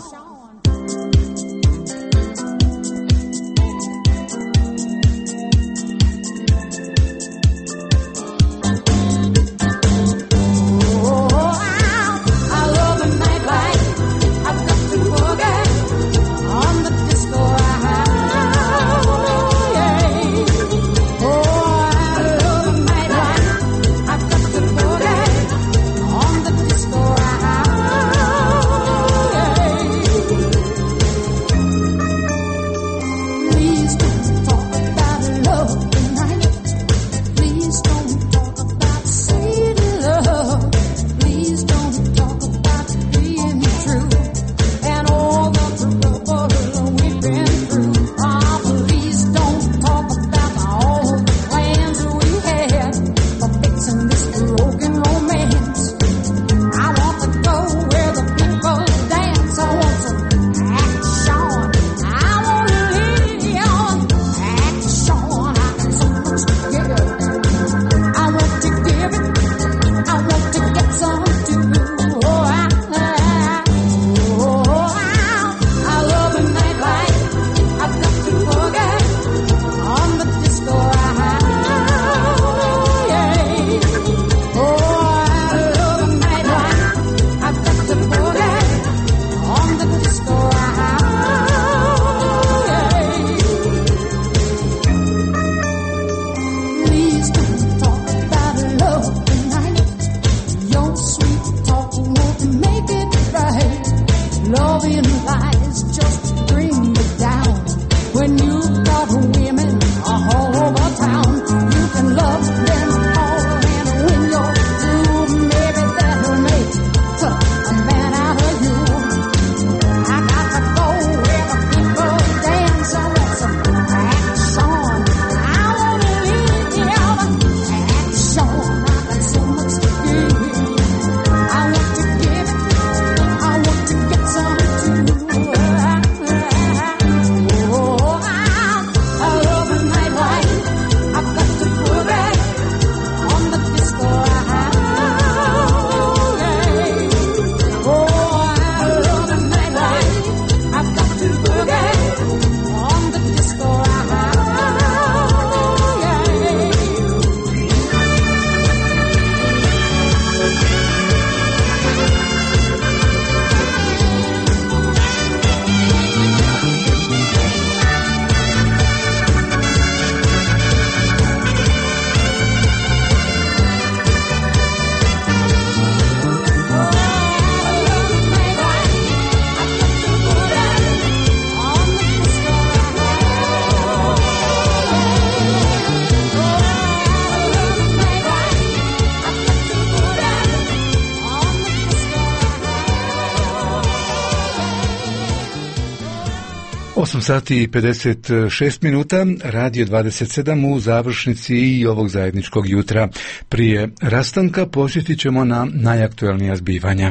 8 sati i 56 minuta, Radio 27 u završnici i ovog zajedničkog jutra. Prije rastanka posjetit ćemo na najaktuelnija zbivanja.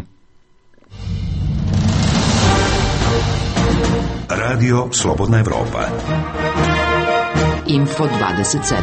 Radio Slobodna Evropa. Info 27.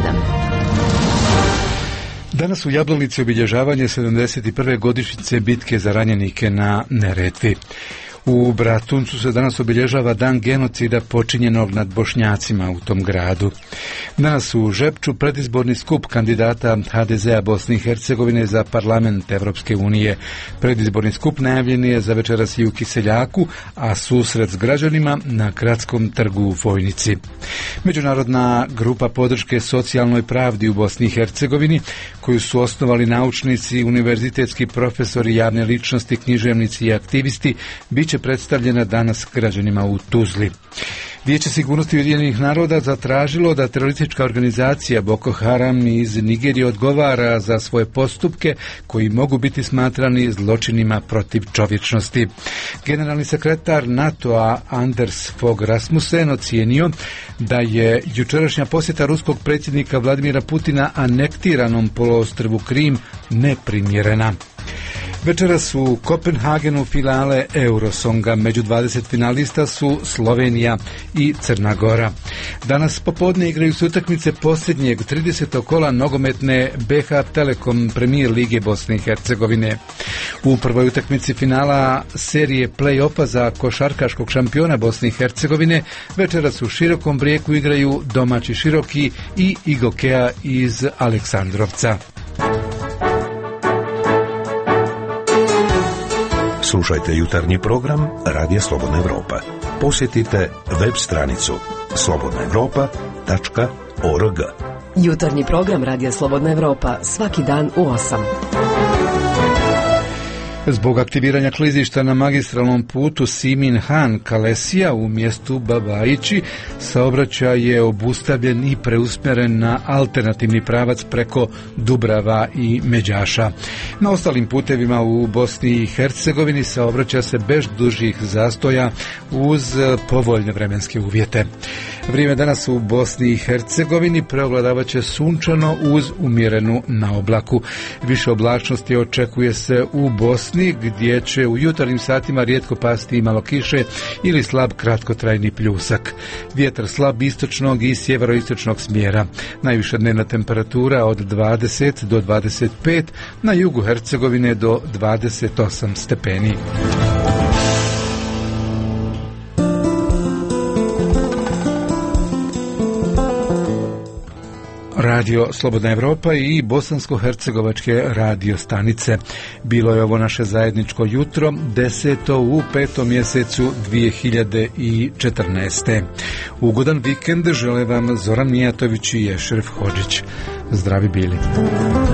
Danas u Jablanici obilježavanje 71. godišnjice bitke za ranjenike na Neretvi. U Bratuncu se danas obilježava dan genocida počinjenog nad Bošnjacima u tom gradu. Danas u Žepču predizborni skup kandidata HDZ-a Bosne i Hercegovine za parlament Evropske unije. Predizborni skup najavljen je za večeras i u Kiseljaku, a susret s građanima na Gradskom trgu u Vojnici. Međunarodna grupa podrške socijalnoj pravdi u Bosni i Hercegovini, koju su osnovali naučnici, univerzitetski profesori, javne ličnosti, književnici i aktivisti, bit će predstavljena danas građanima u Tuzli. Vijeće sigurnosti Ujedinjenih naroda zatražilo da teroristička organizacija Boko Haram iz Nigerije odgovara za svoje postupke koji mogu biti smatrani zločinima protiv čovječnosti. Generalni sekretar NATO-a Anders Fogh Rasmussen ocijenio da je jučerašnja posjeta ruskog predsjednika Vladimira Putina anektiranom poluostrvu Krim neprimjerena. Večeras u Kopenhagenu finale Eurosonga. Među 20 finalista su Slovenija i Crna Gora. Danas popodne igraju se utakmice posljednjeg 30. kola nogometne BH Telekom Premier Lige Bosne i Hercegovine. U prvoj utakmici finala serije play-offa za košarkaškog šampiona Bosne i Hercegovine večeras u Širokom Brijeku igraju domaći Široki i Igokea iz Aleksandrovca. Slušajte jutarnji program Radija Slobodna Evropa. Posjetite web stranicu slobodnaevropa.org. Jutarnji program Radija Slobodna Evropa svaki dan u 8. Zbog aktiviranja klizišta na magistralnom putu Simin-Han-Kalesija u mjestu Babajići, saobraćaj je obustavljen i preusmjeren na alternativni pravac preko Dubrava i Međaša. Na ostalim putevima u Bosni i Hercegovini saobraća se bez dužih zastoja uz povoljne vremenske uvjete. Vrijeme danas u Bosni i Hercegovini preovladavat će sunčano uz umjerenu naoblaku. Više oblačnosti očekuje se u Bosni, gdje će u jutarnjim satima rijetko pasti i malo kiše ili slab kratkotrajni pljusak. Vjetar slab istočnog i sjeveroistočnog smjera. Najviša dnevna temperatura od 20 do 25, na jugu Hercegovine do 28 stepeni. Radio Slobodna Evropa i bosansko-hercegovačke radio stanice. Bilo je ovo naše zajedničko jutro, 10. u 5. mjesecu 2014. Ugodan vikend žele vam Zoran Mijatović i Ešref Hodžić. Zdravi bili.